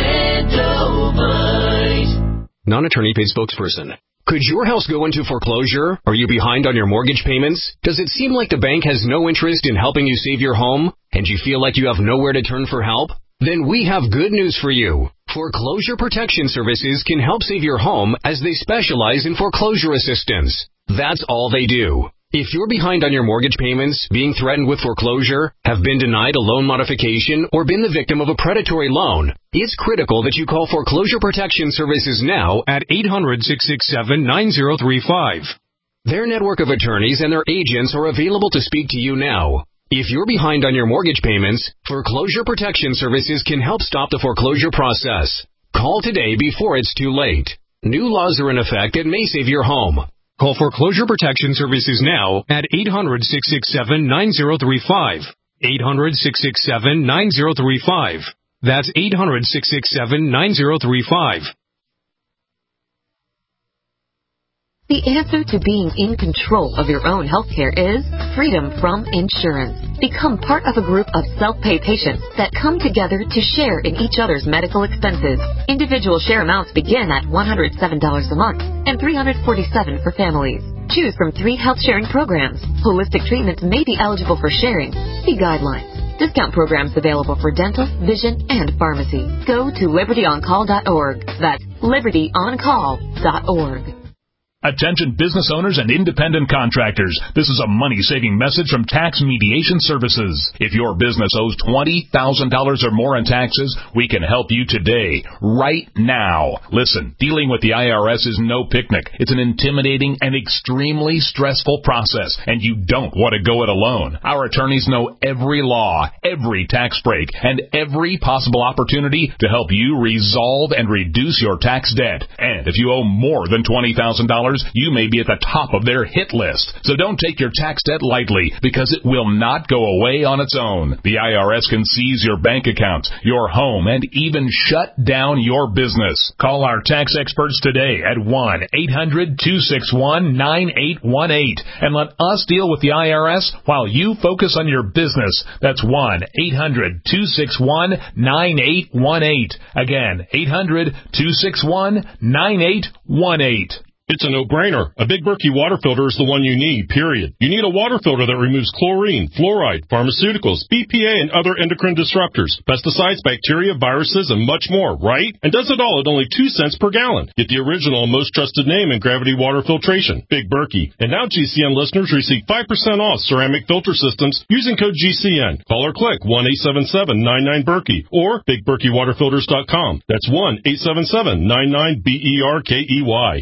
Extendivite. Non-attorney paid spokesperson. Could your house go into foreclosure? Are you behind on your mortgage payments? Does it seem like the bank has no interest in helping you save your home? And you feel like you have nowhere to turn for help? Then we have good news for you. Foreclosure Protection Services can help save your home as they specialize in foreclosure assistance. That's all they do. If you're behind on your mortgage payments, being threatened with foreclosure, have been denied a loan modification, or been the victim of a predatory loan, it's critical that you call Foreclosure Protection Services now at eight hundred, six six seven, nine zero three five. Their network of attorneys and their agents are available to speak to you now. If you're behind on your mortgage payments, Foreclosure Protection Services can help stop the foreclosure process. Call today before it's too late. New laws are in effect that may save your home. Call Foreclosure Protection Services now at eight hundred, six six seven, nine zero three five. eight hundred, six six seven, nine zero three five. That's eight hundred, six six seven, nine zero three five. The answer to being in control of your own healthcare is freedom from insurance. Become part of a group of self-pay patients that come together to share in each other's medical expenses. Individual share amounts begin at one hundred seven dollars a month and three hundred forty-seven dollars for families. Choose from three health sharing programs. Holistic treatments may be eligible for sharing. See guidelines. Discount programs available for dental, vision, and pharmacy. Go to liberty on call dot org. That's liberty on call dot org. Attention business owners and independent contractors. This is a money-saving message from Tax Mediation Services. If your business owes twenty thousand dollars or more in taxes, we can help you today, right now. Listen, dealing with the I R S is no picnic. It's an intimidating and extremely stressful process, and you don't want to go it alone. Our attorneys know every law, every tax break, and every possible opportunity to help you resolve and reduce your tax debt. And if you owe more than twenty thousand dollars, you may be at the top of their hit list. So don't take your tax debt lightly, because it will not go away on its own. The I R S can seize your bank accounts, your home, and even shut down your business. Call our tax experts today at one eight hundred, two six one, nine eight one eight and let us deal with the I R S while you focus on your business. That's one eight hundred, two six one, nine eight one eight. Again, eight hundred, two six one, nine eight one eight. It's a no-brainer. A Big Berkey water filter is the one you need, period. You need a water filter that removes chlorine, fluoride, pharmaceuticals, B P A, and other endocrine disruptors, pesticides, bacteria, viruses, and much more, right? And does it all at only two cents per gallon. Get the original and most trusted name in gravity water filtration, Big Berkey. And now G C N listeners receive five percent off ceramic filter systems using code G C N. Call or click one eight seven seven, nine nine, Berkey or big berkey water filters dot com. That's one eight seven seven, nine nine, B E R K E Y.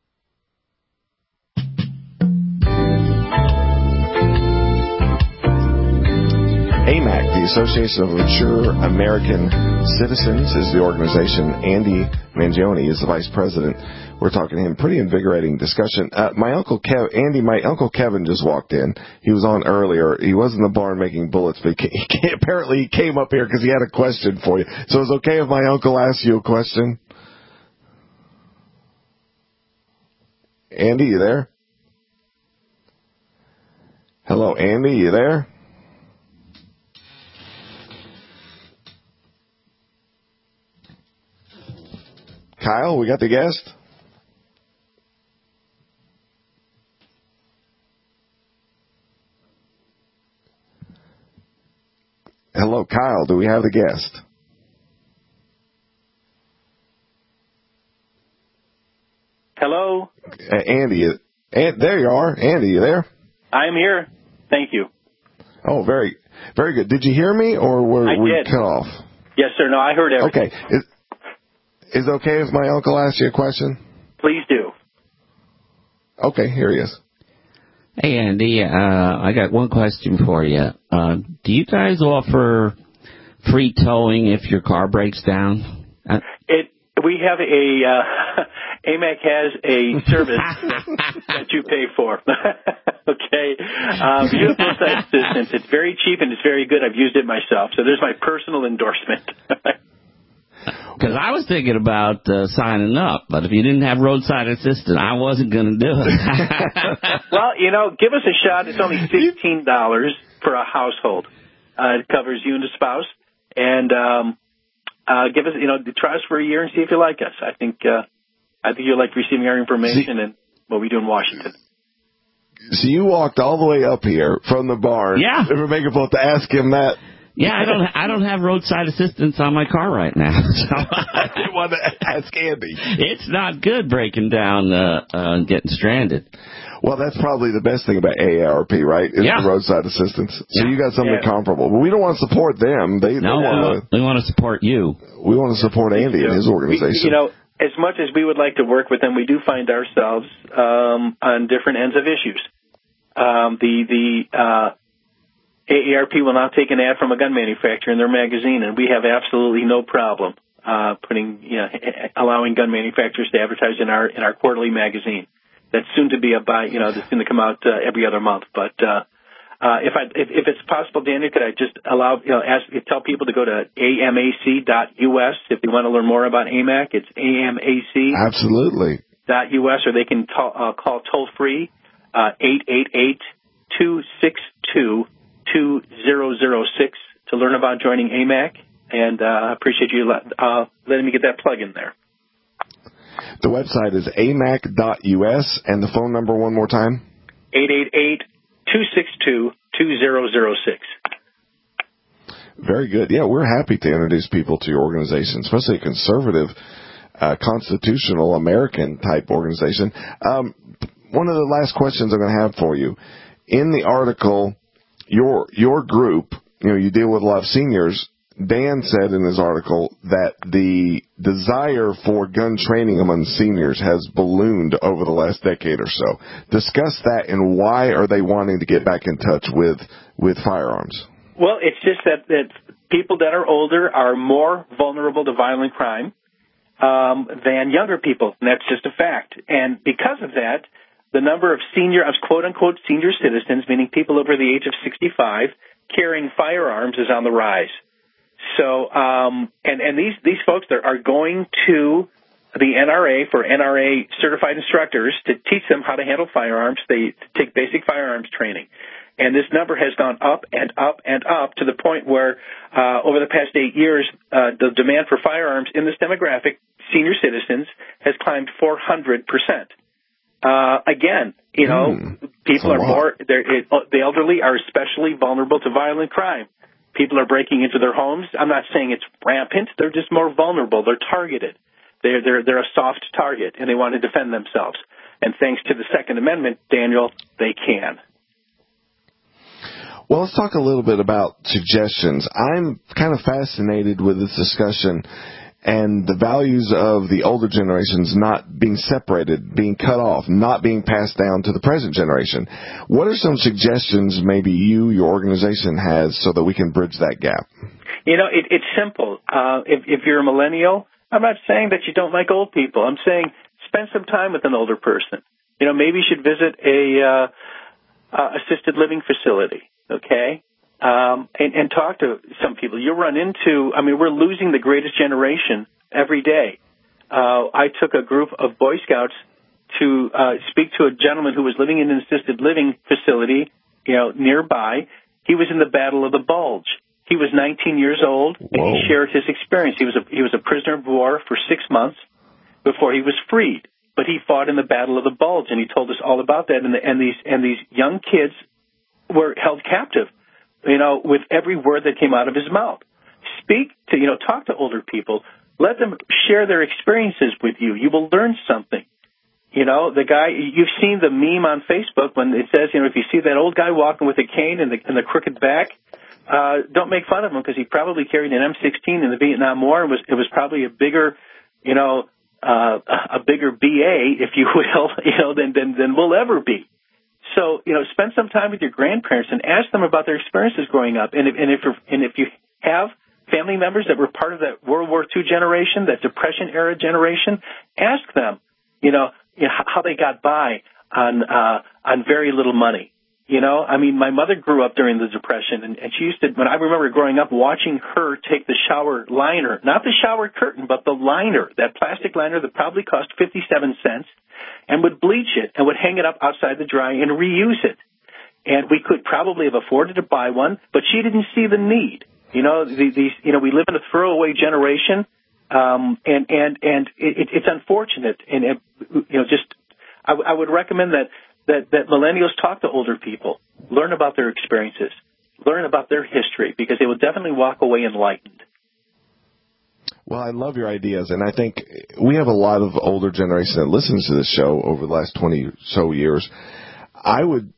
A M A C, the Association of Mature American Citizens, is the organization. Andy Mangione is the vice president. We're talking to him. Pretty invigorating discussion. Uh, my uncle Kev, Andy, my uncle Kevin just walked in. He was on earlier. He was in the barn making bullets, but he, came, he came, apparently he came up here because he had a question for you. So it's okay if my uncle asks you a question? Andy, you there? Hello, Andy, you there? Kyle, we got the guest? hello, Kyle. Do we have the guest? Hello? Uh, Andy. And there you are. Andy, you there? I'm here. Thank you. Oh, very, very good. Did you hear me, or were I we did. cut off? Yes, sir. No, I heard everything. Okay. Is, is it okay if my uncle asks you a question? Please do. Okay, here he is. Hey, Andy, uh, I got one question for you. Uh, do you guys offer free towing if your car breaks down? Uh, It. We have a, uh, A M A C has a service that you pay for. Okay? Um, you have roadside assistance. It's very cheap and it's very good. I've used it myself. So there's my personal endorsement. Because I was thinking about uh, signing up, but if you didn't have roadside assistance, I wasn't going to do it. Well, you know, give us a shot. It's only fifteen dollars for a household. Uh, it covers you and the spouse. And um, uh, give us, you know, try us for a year and see if you like us. I think uh, I think you'll like receiving our information and what we do in Washington. So you walked all the way up here from the barn. Yeah. We're making both to ask him that. Yeah, I don't. I don't have roadside assistance on my car right now. So I didn't want to ask Andy. It's not good breaking down uh, uh, and getting stranded. Well, that's probably the best thing about A A R P, right? Is yeah. the roadside assistance. So yeah. you got something yeah. comparable. But we don't want to support them. They, no, they wanna, we want to support you. We want to support Andy and his organization. We, you know, as much as we would like to work with them, we do find ourselves um, on different ends of issues. Um, the the uh, A A R P will now take an ad from a gun manufacturer in their magazine, and we have absolutely no problem uh, putting, you know, allowing gun manufacturers to advertise in our in our quarterly magazine. That's soon to be a buy, you know, that's going to come out uh, every other month. But uh, uh, if I if, if it's possible, Daniel, could I just allow, you know, ask tell people to go to A M A C dot U S if they want to learn more about A M A C. It's A M A C absolutely dot U S, or they can t- uh, call toll free uh, eight eight eight, two six two, two zero zero six to learn about joining A M A C. And uh, I appreciate you let, uh, letting me get that plug in there. The website is A M A C dot U S, and the phone number one more time? eight eight eight, two six two, two zero zero six. Very good. Yeah, we're happy to introduce people to your organization, especially a conservative, uh, constitutional American-type organization. Um, one of the last questions I'm going to have for you. In the article, your your group, you know, you deal with a lot of seniors. Dan said in his article that the desire for gun training among seniors has ballooned over the last decade or so. Discuss that, and why are they wanting to get back in touch with, with firearms? Well, it's just that, that people that are older are more vulnerable to violent crime um, than younger people, and that's just a fact. And because of that, the number of senior, of quote-unquote senior citizens, meaning people over the age of sixty-five, carrying firearms is on the rise. So, um, and, and these, these folks that are going to the N R A for N R A certified instructors to teach them how to handle firearms. They take basic firearms training. And this number has gone up and up and up to the point where, uh, over the past eight years, uh, the demand for firearms in this demographic, senior citizens, has climbed four hundred percent. Uh, again, you know, mm, people are more, they're, it, the elderly are especially vulnerable to violent crime. People are breaking into their homes. I'm not saying it's rampant. They're just more vulnerable. They're targeted. They're, they're, they're a soft target, and they want to defend themselves. And thanks to the Second Amendment, Daniel, they can. Well, let's talk a little bit about suggestions. I'm kind of fascinated with this discussion and the values of the older generations not being separated, being cut off, not being passed down to the present generation. What are some suggestions maybe you, your organization, has so that we can bridge that gap? You know, it, it's simple. Uh, if, if you're a millennial, I'm not saying that you don't like old people. I'm saying spend some time with an older person. You know, maybe you should visit a uh, uh, assisted living facility, okay? Um, and, and talk to some people. You'll run into, I mean, we're losing the greatest generation every day. Uh, I took a group of Boy Scouts to uh, speak to a gentleman who was living in an assisted living facility, you know, nearby. He was in the Battle of the Bulge. He was nineteen years old, and Whoa. he shared his experience. He was a, he was a prisoner of war for six months before he was freed. But he fought in the Battle of the Bulge, and he told us all about that. And, the, and these and these young kids were held captive you know, with every word that came out of his mouth. Speak to, you know, talk to older people. Let them share their experiences with you. You will learn something. You know, the guy, you've seen the meme on Facebook when it says, you know, if you see that old guy walking with a cane and the, and the crooked back, uh, don't make fun of him because he probably carried an M sixteen in the Vietnam War and was, it was probably a bigger, you know, uh, a bigger B A, if you will, you know, than, than, than we'll ever be. So, you know, spend some time with your grandparents and ask them about their experiences growing up. And if, and if, and if you have family members that were part of that World War Two generation, that Depression-era generation, ask them, you know, you know, how they got by on uh, on very little money. You know, I mean, my mother grew up during the Depression, and, and she used to, when I remember growing up, watching her take the shower liner, not the shower curtain, but the liner, that plastic liner that probably cost fifty-seven cents, and would bleach it and would hang it up outside to dry and reuse it. And we could probably have afforded to buy one, but she didn't see the need. You know, the, these, you know, we live in a throwaway generation, um, and and and it, it's unfortunate. And it, you know, just I, I would recommend that, that that millennials talk to older people, learn about their experiences, learn about their history, because they will definitely walk away enlightened. Well, I love your ideas, and I think we have a lot of older generation that listens to this show over the last twenty or so years. I would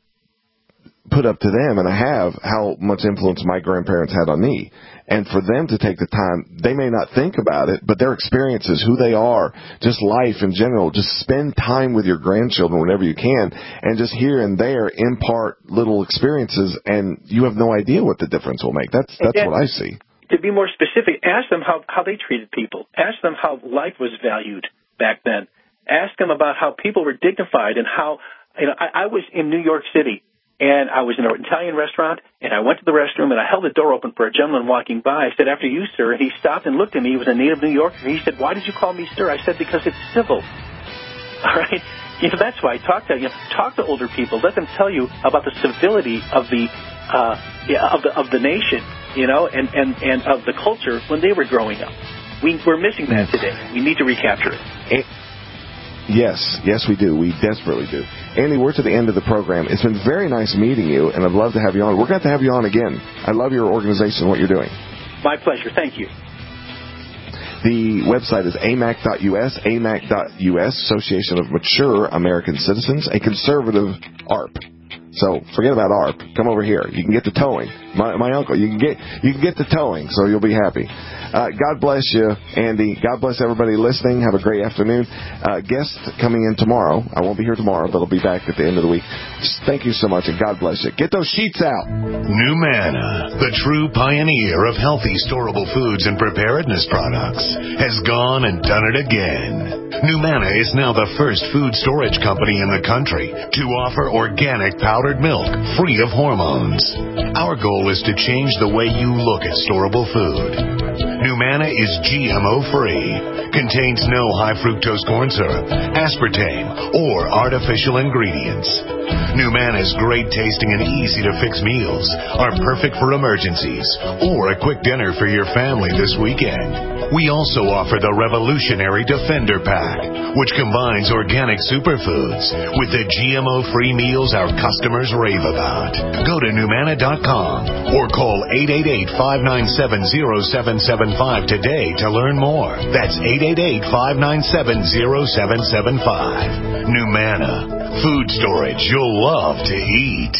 put up to them, and I have, how much influence my grandparents had on me. And for them to take the time, they may not think about it, but their experiences, who they are, just life in general, just spend time with your grandchildren whenever you can, and just here and there impart little experiences, and you have no idea what the difference will make. That's that's and, what I see. To be more specific, ask them how, how they treated people. Ask them how life was valued back then. Ask them about how people were dignified and how, you know, I, I was in New York City, and I was in an Italian restaurant, and I went to the restroom, and I held the door open for a gentleman walking by. I said, "After you, sir." And he stopped and looked at me. He was a native New Yorker. He said, "Why did you call me sir?" I said, "Because it's civil." All right? You know, that's why I talk to, you know, talk to older people. Let them tell you about the civility of the, uh, yeah, of the, of the nation, you know, and, and, and of the culture when they were growing up. We, we're missing that today. We need to recapture it. it Yes, yes, we do. We desperately do. Andy, we're to the end of the program. It's been very nice meeting you, and I'd love to have you on. We're going to have you on again. I love your organization and what you're doing. My pleasure. Thank you. The website is A M A C dot U S, A M A C dot U S, Association of Mature American Citizens, a conservative A R P. So forget about A R P. Come over here. You can get the towing. My, my uncle, you can get you can get the towing, so you'll be happy. Uh, God bless you, Andy. God bless everybody listening. Have a great afternoon. Uh, guest coming in tomorrow. I won't be here tomorrow, but I'll be back at the end of the week. Just thank you so much, and God bless you. Get those sheets out. NuManna, the true pioneer of healthy, storable foods and preparedness products, has gone and done it again. NuManna is now the first food storage company in the country to offer organic powdered milk free of hormones. Our goal is to change the way you look at storable food. NuManna is G M O-free, contains no high fructose corn syrup, aspartame, or artificial ingredients. NuManna's great tasting and easy to fix meals are perfect for emergencies or a quick dinner for your family this weekend. We also offer the revolutionary Defender Pack, which combines organic superfoods with the G M O-free meals our customers rave about. Go to NuManna dot com or call eight eight eight, five nine seven, zero seven seven five today to learn more. That's eight eight eight, five nine seven, zero seven seven five. NuManna, food storage you'll love to eat.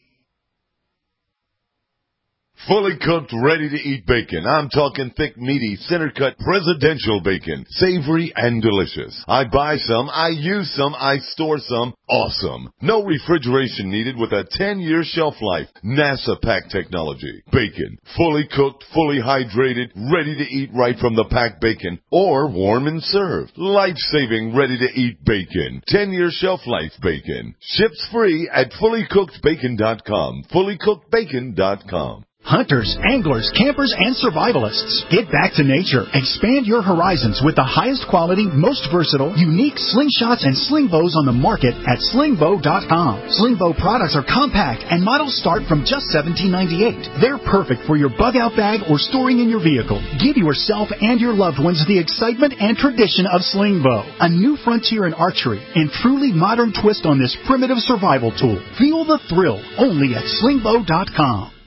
Fully cooked, ready-to-eat bacon. I'm talking thick, meaty, center-cut presidential bacon. Savory and delicious. I buy some, I use some, I store some. Awesome. No refrigeration needed with a ten-year shelf life. NASA pack technology. Bacon. Fully cooked, fully hydrated, ready to eat right from the packed bacon. Or warm and served. Life-saving, ready-to-eat bacon. ten-year shelf life bacon. Ships free at fully cooked bacon dot com. fully cooked bacon dot com. Hunters, anglers, campers, and survivalists. Get back to nature. Expand your horizons with the highest quality, most versatile, unique slingshots and sling bows on the market at sling bow dot com. Sling bow products are compact and models start from just seventeen ninety-eight. They're perfect for your bug-out bag or storing in your vehicle. Give yourself and your loved ones the excitement and tradition of sling bow. A new frontier in archery and truly modern twist on this primitive survival tool. Feel the thrill only at sling bow dot com.